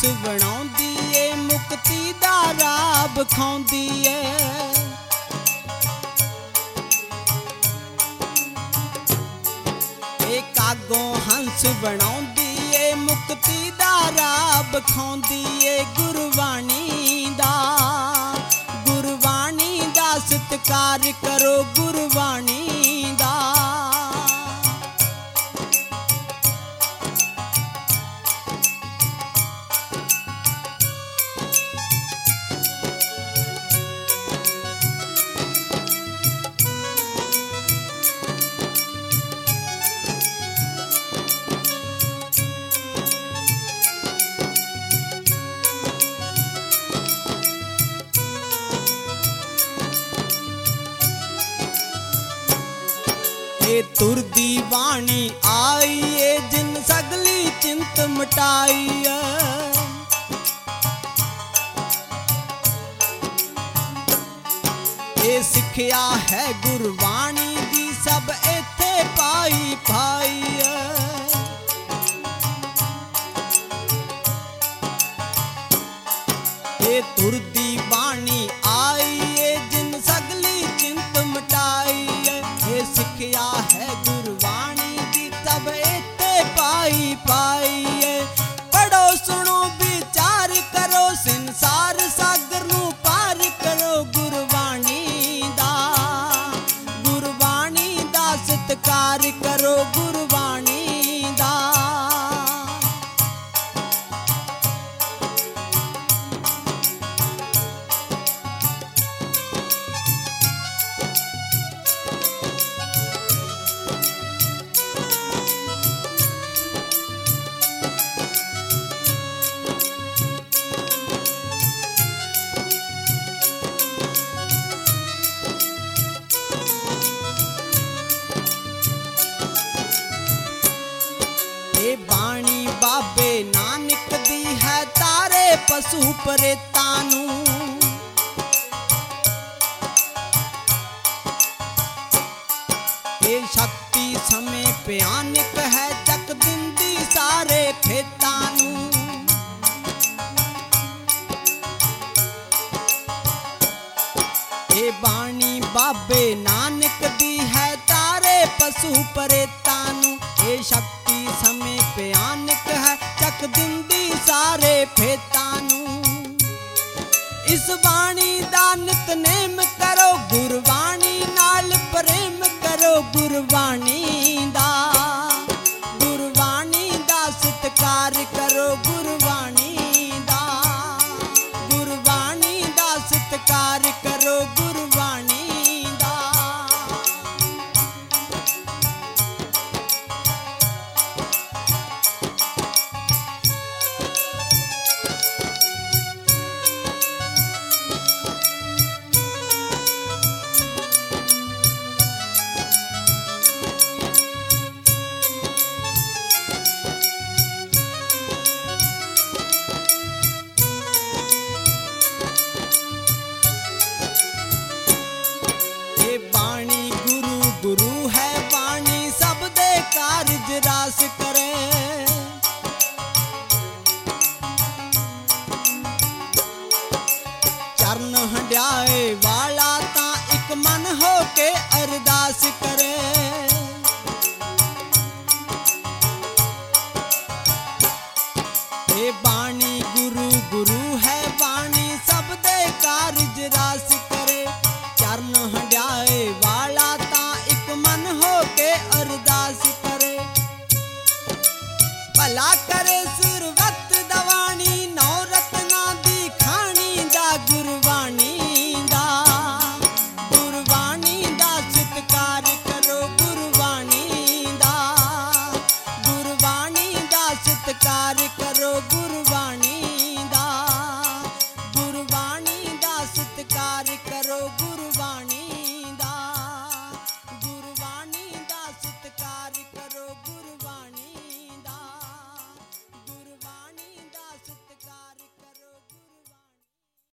हंस बनाउंदी ਏ मुक्ति दा राह विखाउंदी ਏ। कागों हंस बनाउंदी ਏ मुक्ति दा राह विखाउंदी ਏ। गुरबाणी दा सत्कार करो गुरबाणी दा। तुरदी वाणी आई है जिन सगली चिंत मिटाई है। ये सिखिया है गुरबाणी दी सब इथे पाई पाई है। ये तुरदी वाणी आई है जिन सगली चिंत मिटाई है। ये सिखिया है गुरबाणी दी सब इथे पाई पाई है। पढ़ो सुनो विचार करो संसार सागर नू पार करो गुरबाणी दा। गुरबाणी दा सत्कार करो गुरबाणी दा। बाणी बाबे नानक दी है तारे पशु परेता नू। ये शक्ति समय भयानक है चक दिंदी सारे फेता नू। ये बाणी बाबे नानक दी है तारे पशु परेता नू। ये शक्ति समय भयानक है चक दिंदी सारे फेता नू। इस बाणी दा नितनेम करो गुरबाणी नाल प्रेम करो गुरबाणी दा। गुरबाणी दा सत्कार करो गुरबाणी दा। गुरबाणी दा सत्कार करो गुरबाणी दा। गुरु है वाणी सब दे कारज रास करे। चरण हंड्याए वाला ता एक मन हो के अरदास